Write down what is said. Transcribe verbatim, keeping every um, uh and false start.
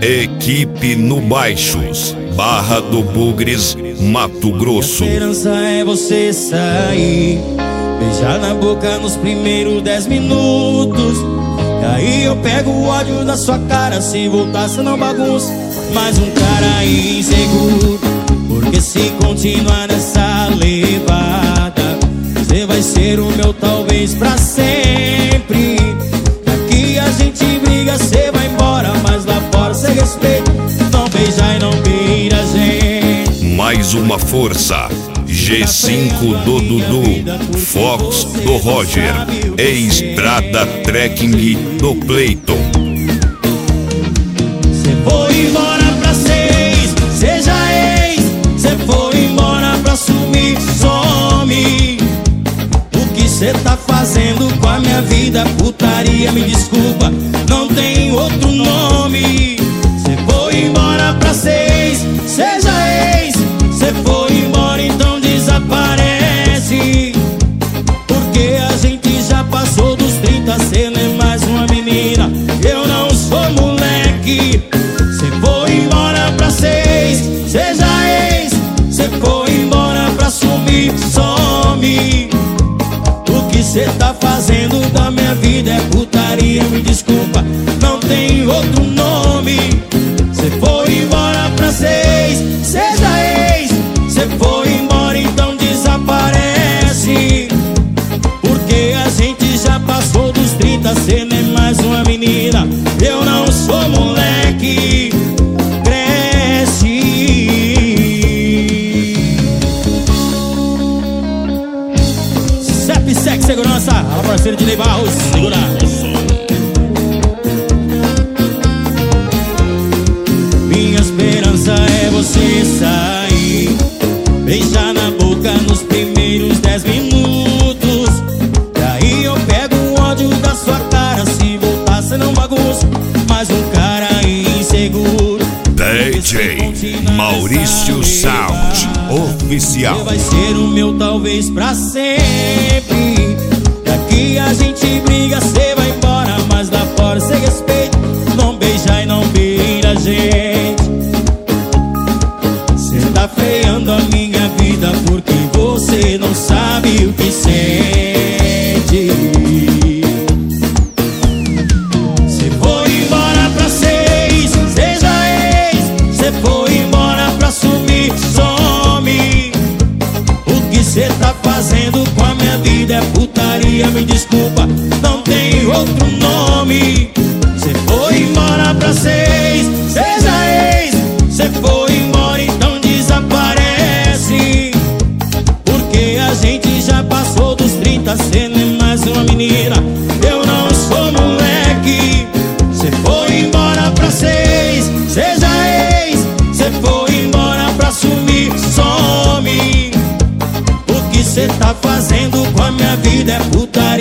Equipe no Baixos, Barra do Bugres, Mato Grosso. A esperança é você sair, beijar na boca nos primeiros dez minutos. E aí eu pego o ódio da sua cara, se voltar cê não bagunça. Mais um cara inseguro, porque se continuar nessa levada, você vai ser o meu talvez pra sempre. Aqui a gente briga, cê vai embora, mas lá fora cê respeita. Não beija e não beira a gente. Mais uma força, G cinco do Dudu, Fox do Roger, Estrada Trekking do Cleiton. Cê foi embora pra seis, seja ex. Cê foi embora pra sumir, some. O que cê tá fazendo com a minha vida? Putaria, me desculpa, não tem outro nome. Cê foi embora pra seis, seja ex. Cê foi embora, então desaparece. Porque a gente já passou dos trinta, cê não é mais uma menina, eu não sou moleque. Cê foi embora pra seis, seja ex. Cê foi embora pra sumir, some. O que cê tá fazendo da minha vida é putaria, me desculpa, não tem outro nome. Cê foi embora pra seis, seja ex. Cê foi embora, então desaparece. Porque a gente já passou dos trinta, cê não é mais uma menina, eu não sou moleque. Cresce. Cep Sec Segurança, a parceira de Ney Barros, segura. Minha esperança é você sair, beijar na boca nos primeiros dez minutos. E aí eu pego o ódio da sua cara, se voltar cê não bagunça. Mais um cara inseguro, D J Maurício Sound Oficial. você vai ser o meu talvez pra sempre. Daqui a gente briga, cê vai embora, mas lá fora cê respeita. Não beija e não beira a gente. Cê tá freando a minha vida porque você não sabe o que sente. Cê foi embora pra seis, seja ex. Cê foi embora pra sumir, some. O que cê tá fazendo com a minha vida é putaria, me desculpa, não tem outro nome. Cê foi embora pra seis, seja ex. Cê foi embora, então desaparece. Porque a gente já passou dos trinta, cê não é mais uma menina, eu não sou moleque. Cê foi embora pra seis, seja ex. Cê foi embora pra sumir, some. O que cê tá fazendo com a minha vida é puta